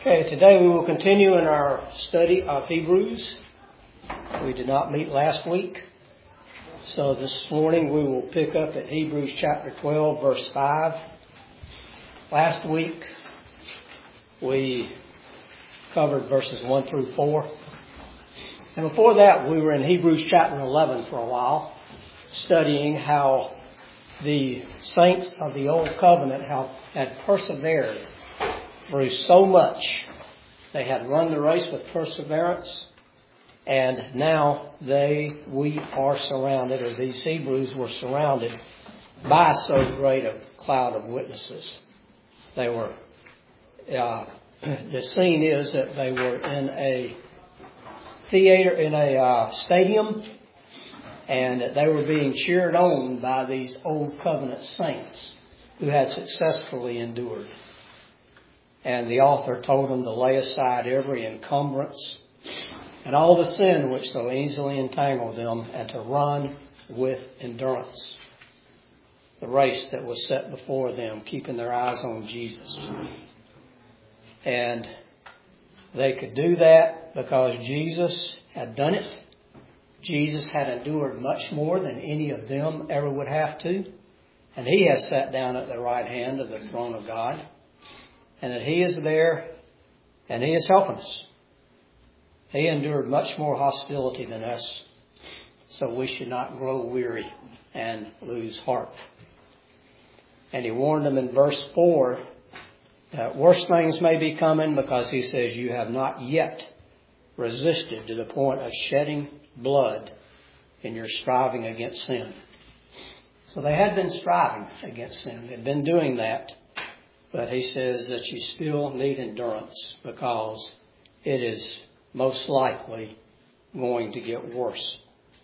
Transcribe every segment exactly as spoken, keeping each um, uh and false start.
Okay, today we will continue in our study of Hebrews. We did not meet last week, so this morning we will pick up at Hebrews chapter twelve, verse five. Last week we covered verses one through four. And before that we were in Hebrews chapter eleven for a while, studying how the saints of the Old Covenant have, had persevered through so much. They had run the race with perseverance, and now they, we are surrounded, or these Hebrews were surrounded by so great a cloud of witnesses. They were, uh, the scene is that they were in a theater, in a uh, stadium, and they were being cheered on by these Old Covenant saints who had successfully endured. And the author told them to lay aside every encumbrance and all the sin which so easily entangled them, and to run with endurance the race that was set before them, keeping their eyes on Jesus. And they could do that because Jesus had done it. Jesus had endured much more than any of them ever would have to. And He has sat down at the right hand of the throne of God. And that He is there and He is helping us. He endured much more hostility than us, so we should not grow weary and lose heart. And He warned them in verse four that worse things may be coming, because He says, you have not yet resisted to the point of shedding blood in your striving against sin. So they had been striving against sin. They'd been doing that. But He says that you still need endurance, because it is most likely going to get worse.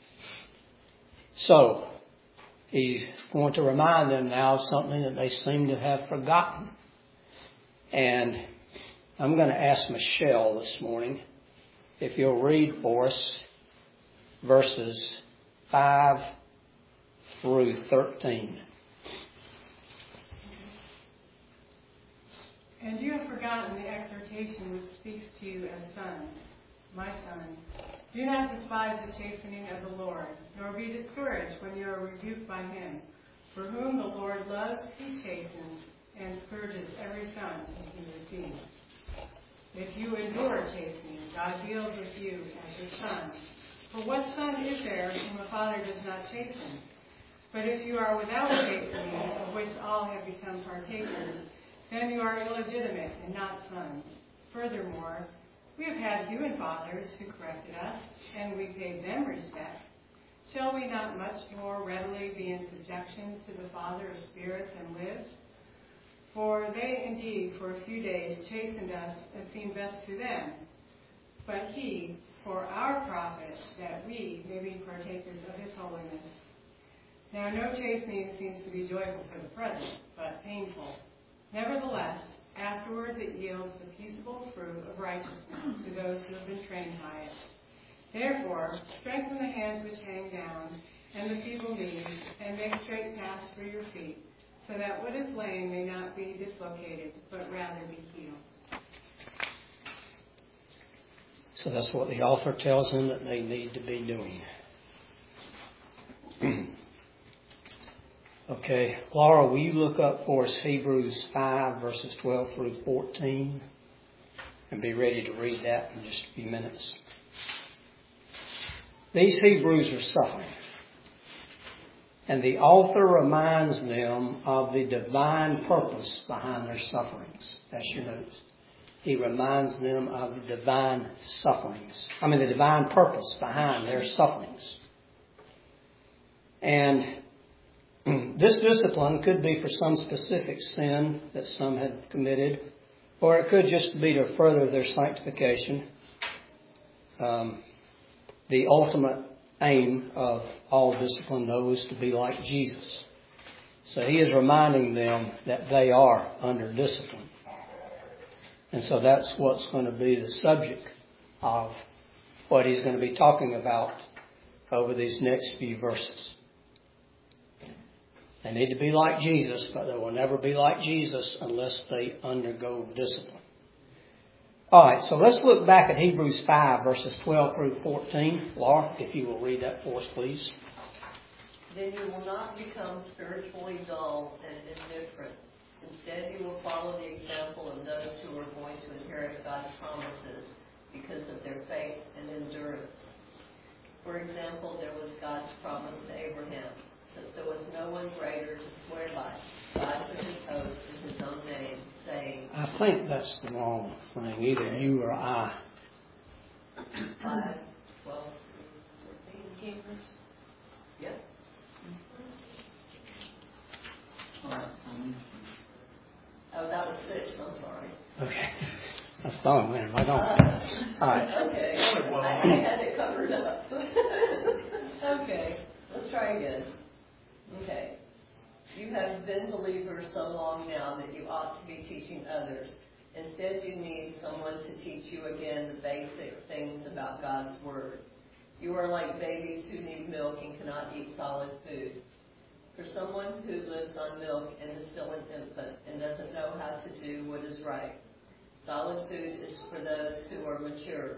So He's going to remind them now of something that they seem to have forgotten. And I'm going to ask Michelle this morning if you'll read for us verses five through thirteen. And you have forgotten the exhortation which speaks to you as sons. My son, do not despise the chastening of the Lord, nor be discouraged when you are rebuked by Him. For whom the Lord loves, He chastens, and scourges every son whom He receives. If you endure chastening, God deals with you as your son. For what son is there whom a father does not chasten? But if you are without chastening, of which all have become partakers, then you are illegitimate and not sons. Furthermore, we have had human fathers who corrected us, and we paid them respect. Shall we not much more readily be in subjection to the Father of spirits and live? For they indeed for a few days chastened us as seemed best to them, but He for our profit, that we may be partakers of His holiness. Now no chastening seems to be joyful for the present, but painful. Nevertheless, afterwards it yields the peaceable fruit of righteousness to those who have been trained by it. Therefore, strengthen the hands which hang down, and the feeble knees, and make straight paths for your feet, so that what is lame may not be dislocated, but rather be healed. So that's what the author tells them that they need to be doing. Okay, Laura, will you look up for us Hebrews five, verses twelve through fourteen, and be ready to read that in just a few minutes. These Hebrews are suffering, and the author reminds them of the divine purpose behind their sufferings. That's your notes. He reminds them of the divine sufferings. I mean, the divine purpose behind their sufferings. And this discipline could be for some specific sin that some had committed, or it could just be to further their sanctification. Um, the ultimate aim of all discipline, though, is to be like Jesus. So He is reminding them that they are under discipline. And so that's what's going to be the subject of what He's going to be talking about over these next few verses. They need to be like Jesus, but they will never be like Jesus unless they undergo discipline. All right, so let's look back at Hebrews five, verses twelve through fourteen. Laura, if you will read that for us, please. Then you will not become spiritually dull and indifferent. Instead, you will follow the example of those who are going to inherit God's promises because of their faith and endurance. For example, there was God's promise to Abraham, since there was no one greater to swear by. God took his oath in his own name, saying, I think that's the wrong thing, either you or I. five, twelve, fourteen. Yep. Oh, that was six, I'm sorry. Okay. That's fine, man. I don't. Uh, All right. Okay. I, I had it covered up. Okay. Let's try again. Okay. You have been believers so long now that you ought to be teaching others. Instead, you need someone to teach you again the basic things about God's Word. You are like babies who need milk and cannot eat solid food. For someone who lives on milk and is still an infant and doesn't know how to do what is right, solid food is for those who are mature,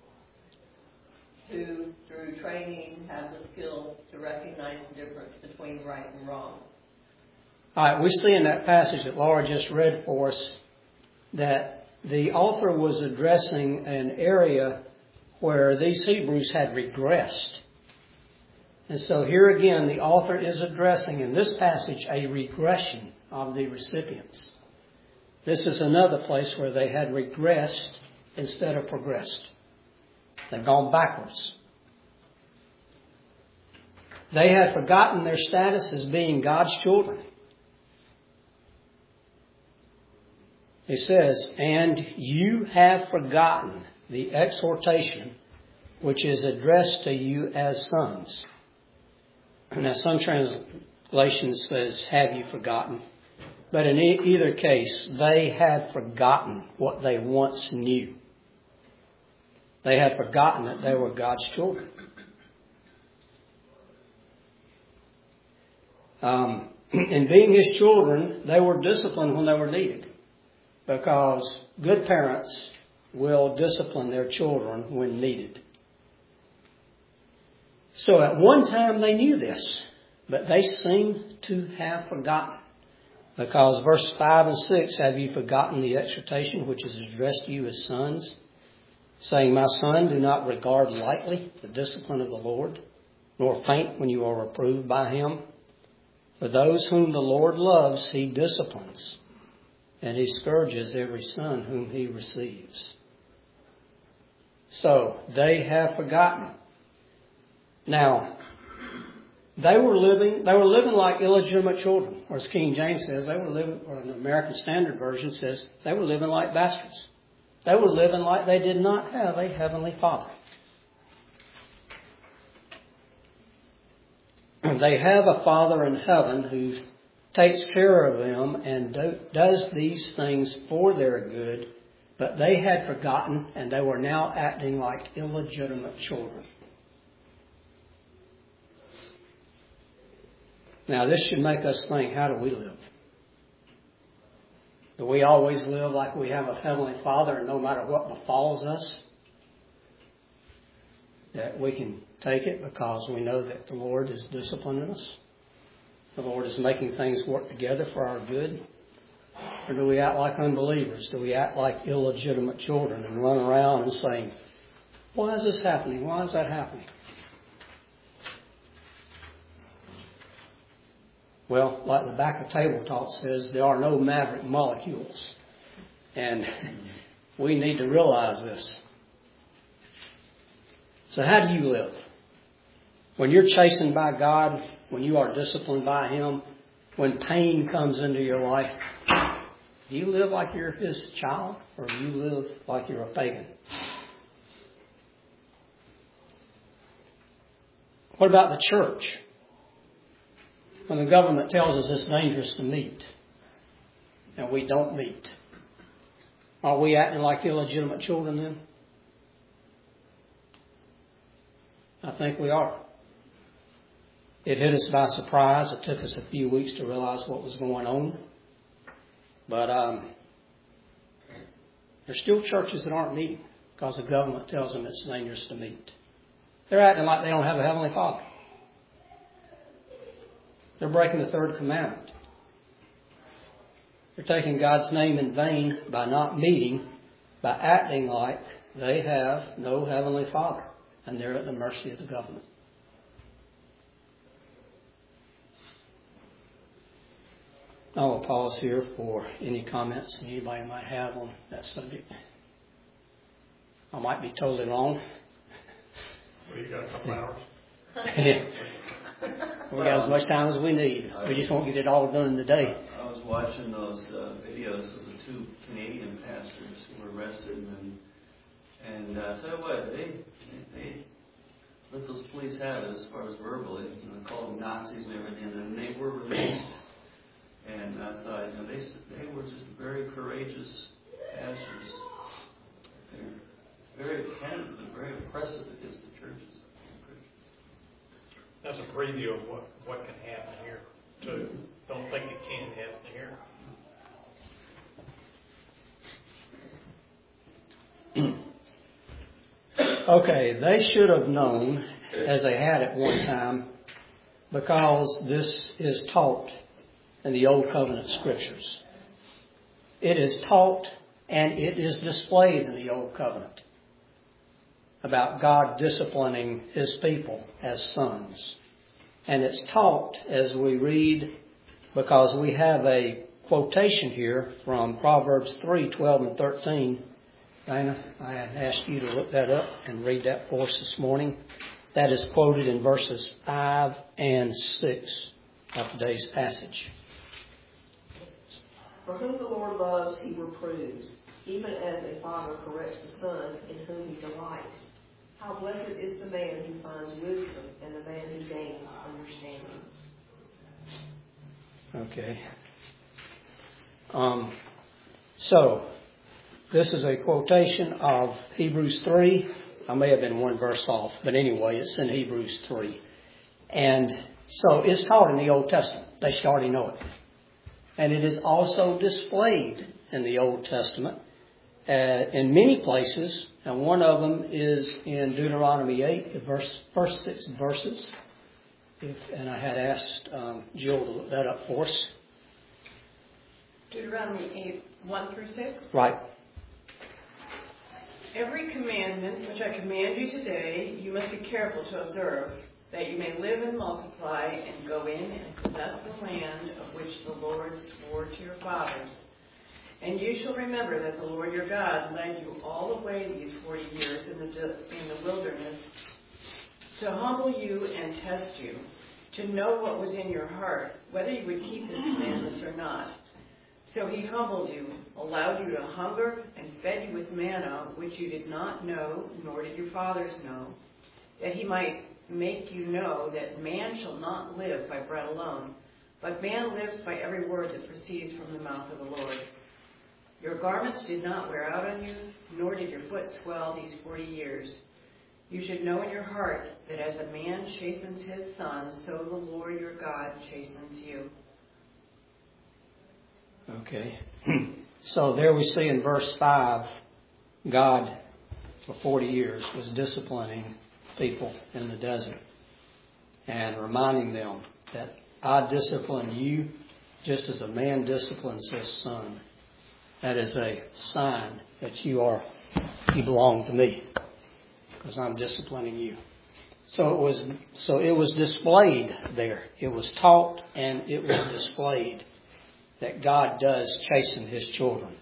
who through training have the skill to recognize the difference between right and wrong. All right, we see in that passage that Laura just read for us that the author was addressing an area where these Hebrews had regressed. And so here again, the author is addressing in this passage a regression of the recipients. This is another place where they had regressed instead of progressed. They've gone backwards. They had forgotten their status as being God's children. It says, and you have forgotten the exhortation which is addressed to you as sons. Now, some translations says, have you forgotten? But in e- either case, they had forgotten what they once knew. They had forgotten that they were God's children. Um, in being His children, they were disciplined when they were needed. Because good parents will discipline their children when needed. So at one time they knew this, but they seem to have forgotten. Because verse five and six, have you forgotten the exhortation which is addressed to you as sons? Saying, my son, do not regard lightly the discipline of the Lord, nor faint when you are reproved by Him. For those whom the Lord loves, He disciplines, and He scourges every son whom He receives. So, they have forgotten. Now, they were living, they were living like illegitimate children. Or as King James says, they were living, or the American Standard Version says, they were living like bastards. They were living like they did not have a heavenly Father. They have a Father in heaven who takes care of them and do, does these things for their good, but they had forgotten and they were now acting like illegitimate children. Now, this should make us think, how do we live? Do we always live like we have a Heavenly Father and no matter what befalls us, that we can take it because we know that the Lord is disciplining us? The Lord is making things work together for our good? Or do we act like unbelievers? Do we act like illegitimate children and run around and saying, why is this happening? Why is that happening? Well, like the back of Table Talk says, there are no maverick molecules. And we need to realize this. So how do you live? When you're chastened by God, when you are disciplined by Him, when pain comes into your life, do you live like you're His child or do you live like you're a pagan? What about the church? When the government tells us it's dangerous to meet and we don't meet, are we acting like illegitimate children then? I think we are. It hit us by surprise. It took us a few weeks to realize what was going on. But um, There's still churches that aren't meeting because the government tells them it's dangerous to meet. They're acting like they don't have a Heavenly Father. They're breaking the third commandment. They're taking God's name in vain by not meeting, by acting like they have no Heavenly Father, and they're at the mercy of the government. I will pause here for any comments anybody might have on that subject. I might be totally wrong. Well, you got a couple hours. Yeah. We got as much time as we need. We just won't get it all done in the day. I was watching those uh, videos of the two Canadian pastors who were arrested, and and uh, tell you what, they, they they let those police have it as far as verbally, you know, called them Nazis and everything, and they were released. And I thought, you know, they they were just very courageous pastors. They're very candid and very oppressive against the churches. That's a preview of what, what can happen here, too. Don't think it can happen here. Okay, they should have known, as they had at one time, because this is taught in the Old Covenant Scriptures. It is taught and it is displayed in the Old Covenant about God disciplining His people as sons. And it's taught as we read, because we have a quotation here from Proverbs three, twelve and thirteen. Dana, I had asked you to look that up and read that for us this morning. That is quoted in verses five and six of today's passage. For whom the Lord loves, He reproves, even as a father corrects the son in whom he delights. How blessed is the man who finds wisdom and the man who gains understanding. Okay. Um, so, this is a quotation of Hebrews three. I may have been one verse off, but anyway, it's in Hebrews three. And so it's taught in the Old Testament. They should already know it. And it is also displayed in the Old Testament uh, in many places. And one of them is in Deuteronomy eight, the verse, first six verses. If, and I had asked um, Jill to look that up for us. Deuteronomy eight, one through six. Right. Every commandment which I command you today, you must be careful to observe, that you may live and multiply and go in and possess the land of which the Lord swore to your fathers. And you shall remember that the Lord your God led you all the way these forty years in the in the wilderness to humble you and test you, to know what was in your heart, whether you would keep His commandments or not. So He humbled you, allowed you to hunger, and fed you with manna, which you did not know, nor did your fathers know, that He might make you know that man shall not live by bread alone, but man lives by every word that proceeds from the mouth of the Lord. Your garments did not wear out on you, nor did your foot swell these forty years. You should know in your heart that as a man chastens his son, so the Lord your God chastens you. Okay. So there we see in verse five, God for forty years was disciplining people in the desert and reminding them that I discipline you just as a man disciplines his son. That is a sign that you are, you belong to me because I'm disciplining you. So it was, so it was displayed there. It was taught and it was displayed that God does chasten His children.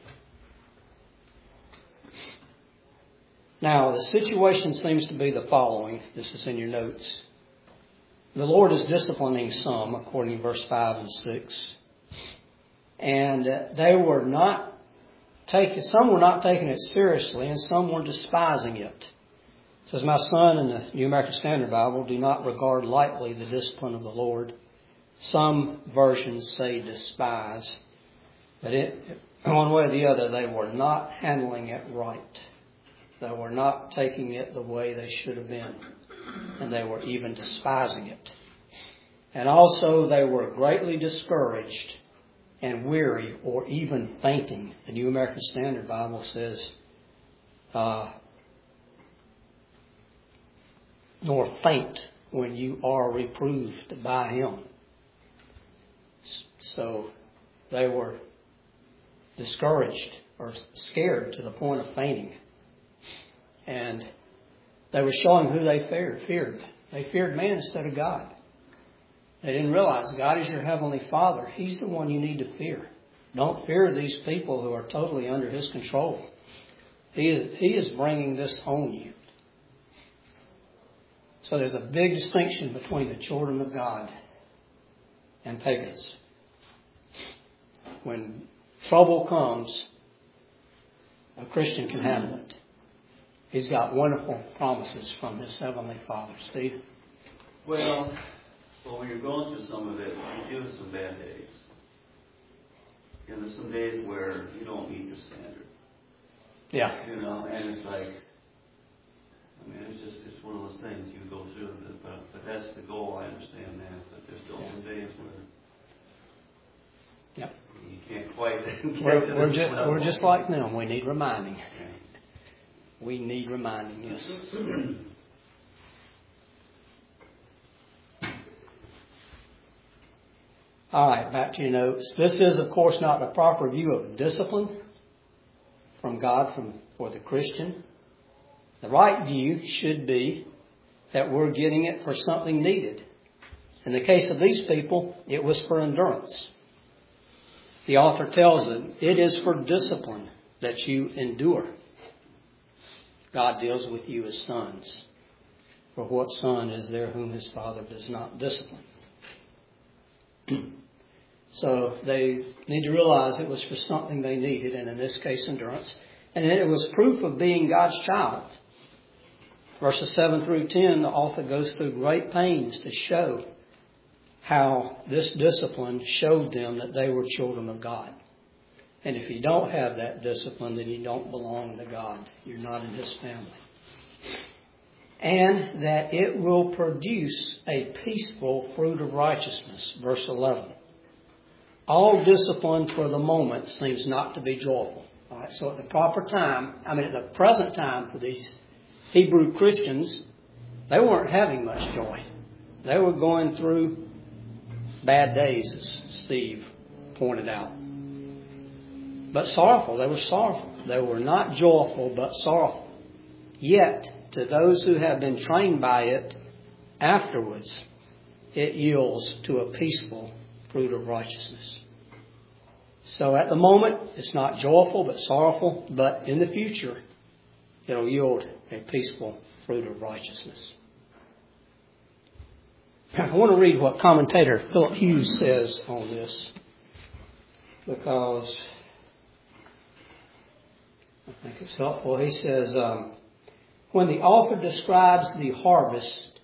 Now, the situation seems to be the following. This is in your notes. The Lord is disciplining some, according to verse five and six. And they were not taking, some were not taking it seriously, and some were despising it. It says, my son, in the New American Standard Bible, do not regard lightly the discipline of the Lord. Some versions say despise. But it, one way or the other, they were not handling it right. They were not taking it the way they should have been. And they were even despising it. And also they were greatly discouraged and weary or even fainting. The New American Standard Bible says, uh, nor faint when you are reproved by him. So they were discouraged or scared to the point of fainting. And they were showing who they feared. feared. They feared man instead of God. They didn't realize God is your heavenly Father. He's the one you need to fear. Don't fear these people who are totally under his control. He is, he is bringing this on you. So there's a big distinction between the children of God and pagans. When trouble comes, a Christian can handle it. He's got wonderful promises from his heavenly Father. Steve? Well, well, when you're going through some of it, you do have some bad days. And there's some days where you don't meet the standard. Yeah. You know, and it's like, I mean, it's just, it's one of those things you go through. But, but that's the goal, I understand that. But there's still some days where yep. you can't quite get we're, to we're, this just, level. we're just like them. We need reminding. Okay. We need reminding, yes. All right, back to your notes. This is, of course, not the proper view of discipline from God from for the Christian. The right view should be that we're getting it for something needed. In the case of these people, it was for endurance. The author tells them it is for discipline that you endure. God deals with you as sons. For what son is there whom his father does not discipline? So they need to realize it was for something they needed, and in this case, endurance. And then it was proof of being God's child. Verses seven through ten, the author goes through great pains to show how this discipline showed them that they were children of God. And if you don't have that discipline, then you don't belong to God. You're not in his family. And that it will produce a peaceful fruit of righteousness. Verse eleven. All discipline for the moment seems not to be joyful. All right, so at the proper time, I mean at the present time for these Hebrew Christians, they weren't having much joy. They were going through bad days, as Steve pointed out. But sorrowful. They were sorrowful. They were not joyful, but sorrowful. Yet, to those who have been trained by it, afterwards, it yields to a peaceful fruit of righteousness. So at the moment, it's not joyful, but sorrowful. But in the future, it'll yield a peaceful fruit of righteousness. I want to read what commentator Philip Hughes says on this, because I think it's helpful. He says, um, when the author describes the harvest,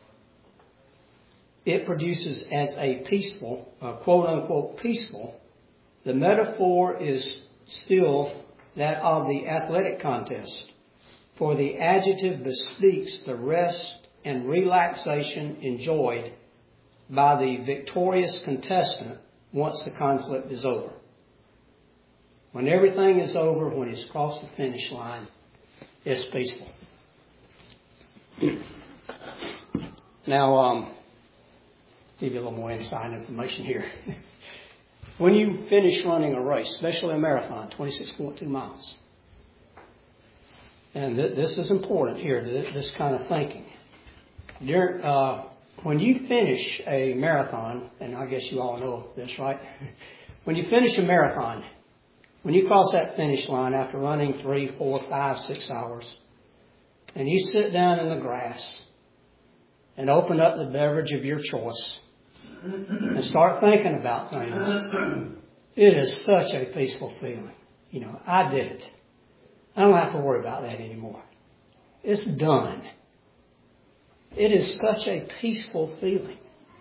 it produces as a peaceful, uh, quote unquote peaceful, the metaphor is still that of the athletic contest. For the adjective bespeaks the rest and relaxation enjoyed by the victorious contestant once the conflict is over. When everything is over, when he's crossed the finish line, it's peaceful. Now, um, give you a little more inside information here. When you finish running a race, especially a marathon, twenty-six point two miles, and th- this is important here, th- this kind of thinking. During, uh, when you finish a marathon, and I guess you all know this, right? When you finish a marathon, when you cross that finish line after running three, four, five, six hours, and you sit down in the grass and open up the beverage of your choice and start thinking about things, it is such a peaceful feeling. You know, I did it. I don't have to worry about that anymore. It's done. It is such a peaceful feeling.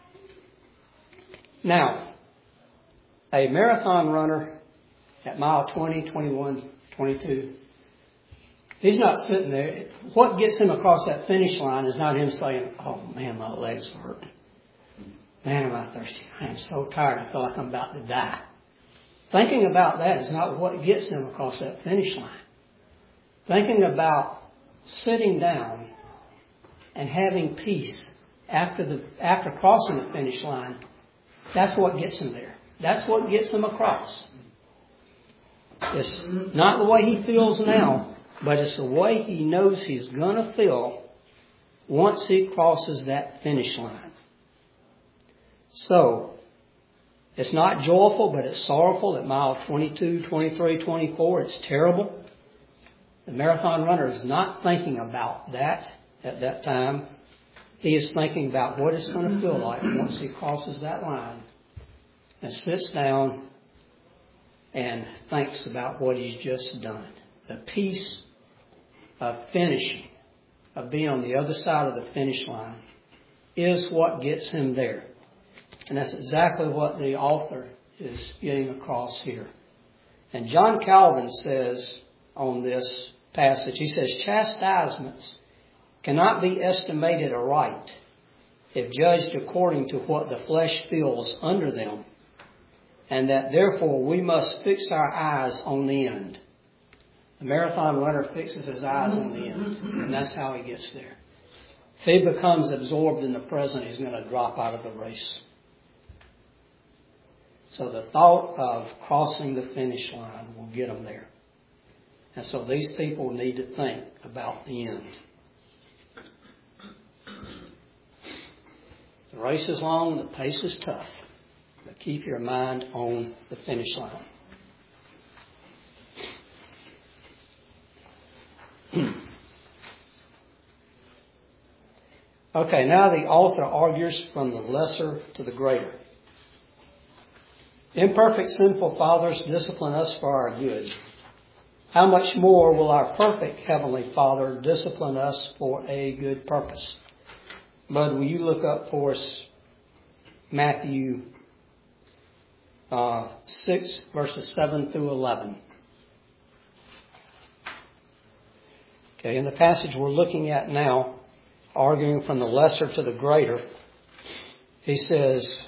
Now, a marathon runner at mile twenty, twenty-one, twenty-two, he's not sitting there. What gets him across that finish line is not him saying, oh man, my legs hurt. Man, am I thirsty. I am so tired. I feel like I'm about to die. Thinking about that is not what gets him across that finish line. Thinking about sitting down and having peace after the after crossing the finish line, that's what gets him there. That's what gets him across. It's not the way he feels now, but it's the way he knows he's going to feel once he crosses that finish line. So, it's not joyful, but it's sorrowful at mile twenty-two, twenty-three, twenty-four. It's terrible. The marathon runner is not thinking about that at that time. He is thinking about what it's going to feel like once he crosses that line and sits down and thinks about what he's just done. The peace of finishing, of being on the other side of the finish line, is what gets him there. And that's exactly what the author is getting across here. And John Calvin says on this passage, he says, chastisements cannot be estimated aright if judged according to what the flesh feels under them, and that therefore we must fix our eyes on the end. The marathon runner fixes his eyes on the end, and that's how he gets there. If he becomes absorbed in the present, he's going to drop out of the race. So the thought of crossing the finish line will get them there. And so these people need to think about the end. The race is long, the pace is tough. But keep your mind on the finish line. Okay, now the author argues from the lesser to the greater. Imperfect, sinful fathers discipline us for our good. How much more will our perfect Heavenly Father discipline us for a good purpose? Bud, will you look up for us Matthew uh, six, verses seven through eleven? Okay, in the passage we're looking at now, arguing from the lesser to the greater, he says,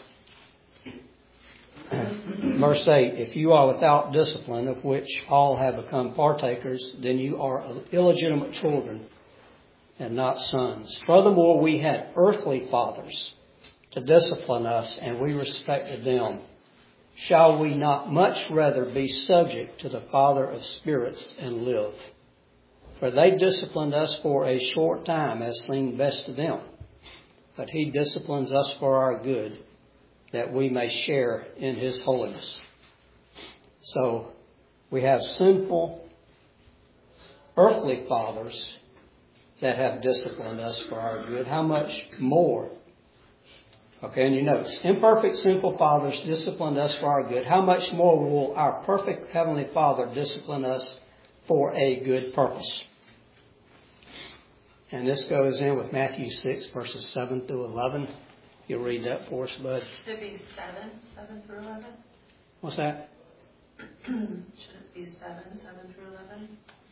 verse eight, if you are without discipline, of which all have become partakers, then you are illegitimate children and not sons. Furthermore, we had earthly fathers to discipline us, and we respected them. Shall we not much rather be subject to the Father of spirits and live? For they disciplined us for a short time, as seemed best to them. But He disciplines us for our good, that we may share in His holiness. So, we have sinful earthly fathers that have disciplined us for our good. How much more? Okay, and you notice, imperfect, sinful fathers disciplined us for our good. How much more will our perfect Heavenly Father discipline us for a good purpose? And this goes in with Matthew six, verses seven through eleven. You'll read that for us, Bud. Should it be seven, seven through eleven? What's that? Should it be seven, seven through eleven?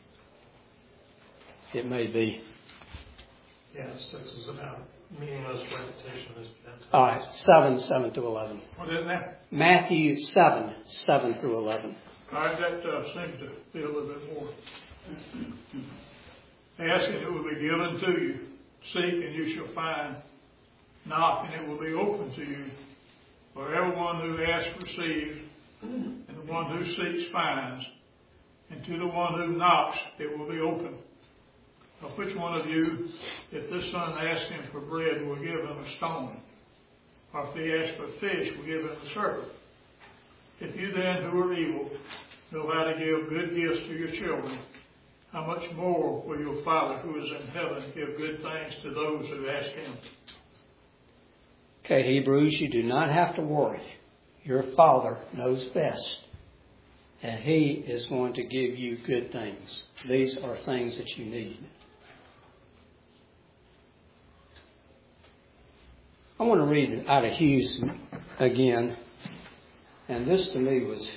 It may be. Yeah, six is about meaningless repetition. Is All right, seven, seven through eleven. What is that? Matthew seven, seven through eleven. All right, that uh, seems to be a little bit more. Ask and it will be given to you. Seek and you shall find. Knock and it will be open to you. For everyone who asks receives, and the one who seeks finds, and to the one who knocks it will be open. Of which one of you, if this son asks him for bread, will give him a stone? Or if he asks for fish, will give him a serpent? If you then, who are evil, know how to give good gifts to your children, how much more will your Father who is in heaven give good things to those who ask Him? Okay, Hebrews, you do not have to worry. Your Father knows best. And He is going to give you good things. These are things that you need. I want to read out of Hughes again. And this to me was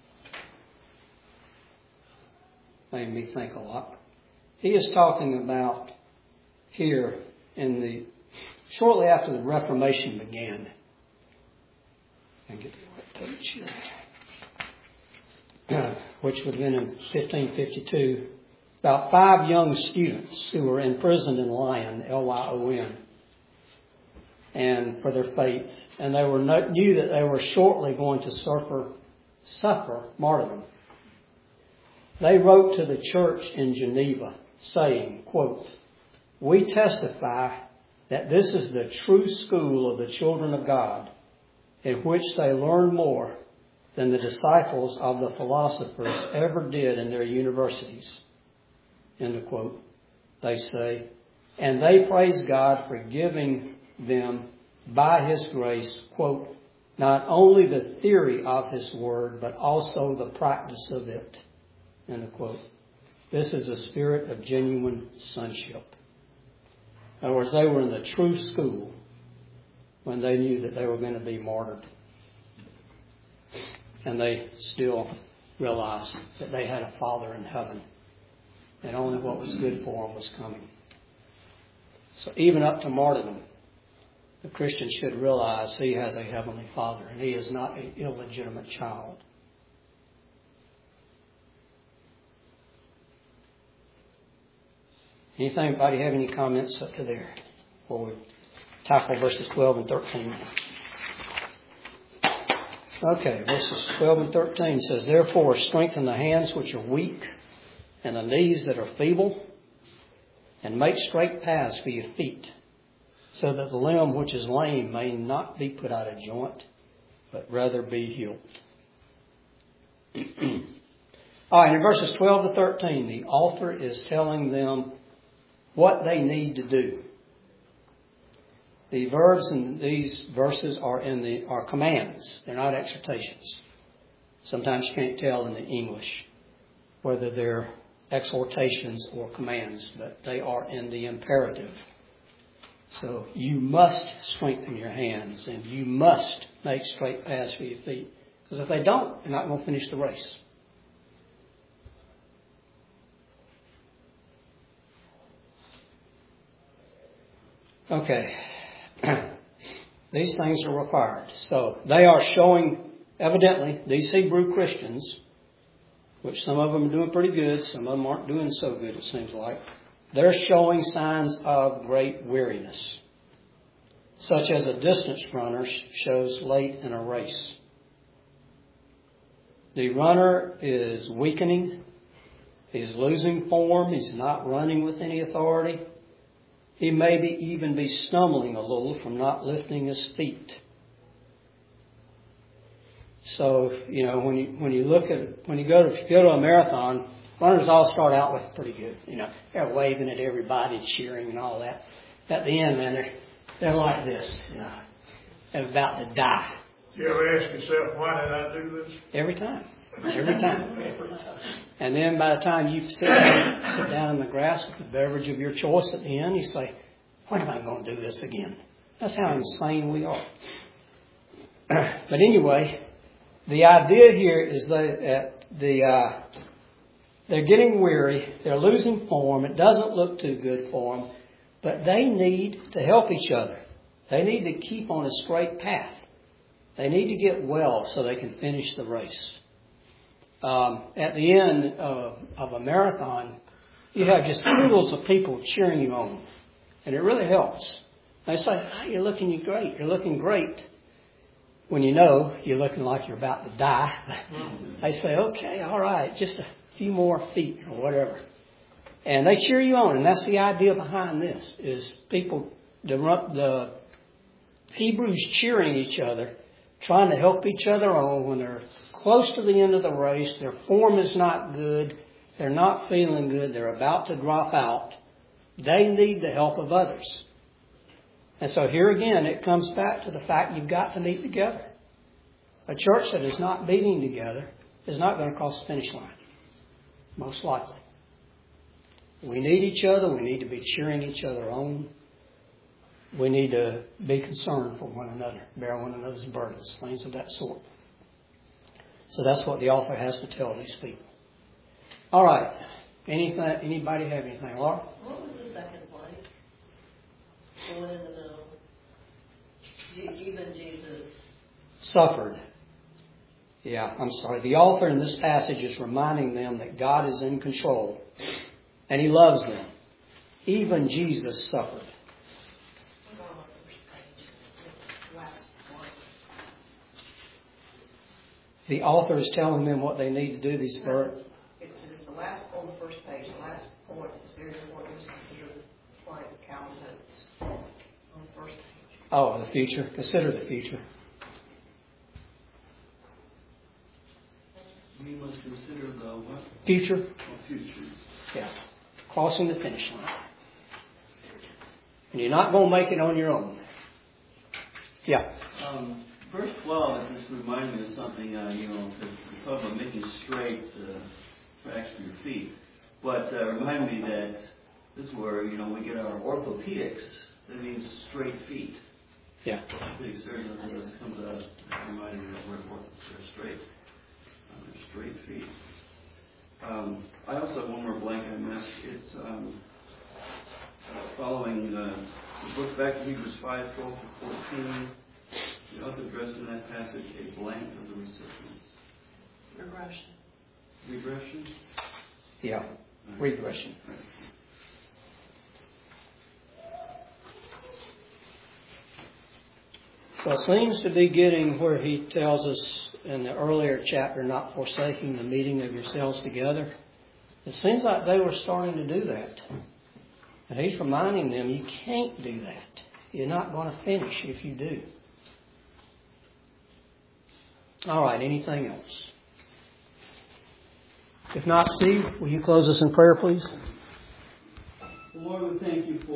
made me think a lot. He is talking about here in the shortly after the Reformation began. I get the right page here. which would have been in fifteen fifty-two, about five young students who were imprisoned in Lyon, L Y O N, and for their faith. And they were not, knew that they were shortly going to suffer, suffer martyrdom. They wrote to the church in Geneva saying, quote, "We testify that this is the true school of the children of God, in which they learn more than the disciples of the philosophers ever did in their universities." End of quote. They say, and they praise God for giving them by His grace, quote, not only the theory of His word, but also the practice of it. End of quote. This is a spirit of genuine sonship. In other words, they were in the true school when they knew that they were going to be martyred. And they still realized that they had a Father in heaven. And only what was good for them was coming. So even up to martyrdom, the Christian should realize he has a heavenly Father. And he is not an illegitimate child. Anything, anybody have any comments up to there? Before we tackle verses twelve and thirteen. Okay, verses twelve and thirteen says, "Therefore strengthen the hands which are weak, and the knees that are feeble, and make straight paths for your feet, so that the limb which is lame may not be put out of joint, but rather be healed." All right, in verses twelve to thirteen, the author is telling them what they need to do. The verbs in these verses are in the are commands. They're not exhortations. Sometimes you can't tell in the English whether they're exhortations or commands, but they are in the imperative. So you must strengthen your hands and you must make straight paths for your feet. Because if they don't, you're not going to finish the race. Okay. These things are required. So they are showing, evidently, these Hebrew Christians, which some of them are doing pretty good, some of them aren't doing so good, it seems like. They're showing signs of great weariness, such as a distance runner shows late in a race. The runner is weakening. He's losing form. He's not running with any authority. He may be even be stumbling a little from not lifting his feet. So, you know, when you when you look at when you go to if you go to a marathon, runners all start out with pretty good. You know, they're waving at everybody, cheering and all that. At the end, man, they're they're like this. You know, they're about to die. You ever ask yourself, why did I do this? Every time. Every time. And then by the time you sit down, sit down in the grass with the beverage of your choice at the end, you say, when am I going to do this again? That's how insane we are. But anyway, the idea here is that the uh, they're getting weary. They're losing form. It doesn't look too good for them. But they need to help each other. They need to keep on a straight path. They need to get well so they can finish the race. Um, at the end of, of a marathon, you have just oodles of people cheering you on. And it really helps. They say, oh, you're looking great. You're looking great. When you know you're looking like you're about to die, they say, okay, all right, just a few more feet or whatever. And they cheer you on. And that's the idea behind this, is people, the, the Hebrews cheering each other, trying to help each other on when they're close to the end of the race. Their form is not good. They're not feeling good. They're about to drop out. They need the help of others. And so here again, it comes back to the fact you've got to meet together. A church that is not meeting together is not going to cross the finish line, most likely. We need each other. We need to be cheering each other on. We need to be concerned for one another, bear one another's burdens, things of that sort. So that's what the author has to tell these people. All right. Anything? Anybody have anything? Laura? What was the second place? The one in the middle. Even Jesus suffered. Yeah, I'm sorry. The author in this passage is reminding them that God is in control and He loves them. Even Jesus suffered. The author is telling them what they need to do. These verbs. It says the last on the first page, the last point is very important. Is consider the blank Calvin notes on the first page. Oh, the future. Consider the future. We must consider the what? Future. Oh, future. Yeah. Crossing the finish line. And you're not going to make it on your own. Yeah. Um, verse twelve, it just reminded me of something, uh, you know, because we talk about making straight uh, tracks for your feet. But uh, remind me that this is where, you know, we get our orthopedics. That means straight feet. Yeah. Big surgeon that just comes out reminding me that we're they're straight. Uh, they're straight feet. Um, I also have one more blank I missed. It's um, following uh, the book back to Hebrews five, twelve to fourteen. The author addressed in that passage a blank of the recipients. Regression. Regression? Yeah. Regression. Right. So it seems to be getting where he tells us in the earlier chapter, not forsaking the meeting of yourselves together. It seems like they were starting to do that. And he's reminding them, you can't do that. You're not going to finish if you do. All right, anything else? If not, Steve, will you close us in prayer, please? Lord, we thank you for